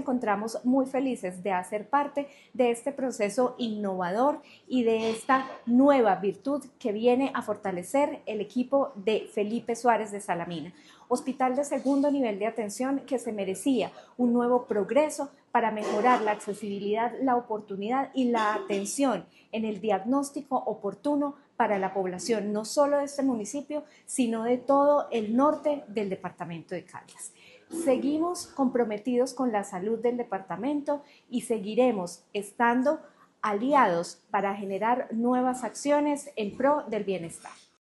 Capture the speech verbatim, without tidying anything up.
encontramos muy felices de hacer parte de este proceso innovador y de esta nueva virtud que viene a fortalecer el equipo de Felipe Suárez de Salamina, hospital de segundo nivel de atención que se merecía un nuevo progreso para mejorar la accesibilidad, la oportunidad y la atención en el diagnóstico oportuno para la población, no solo de este municipio, sino de todo el norte del departamento de Caldas. Seguimos comprometidos con la salud del departamento y seguiremos estando aliados para generar nuevas acciones en pro del bienestar.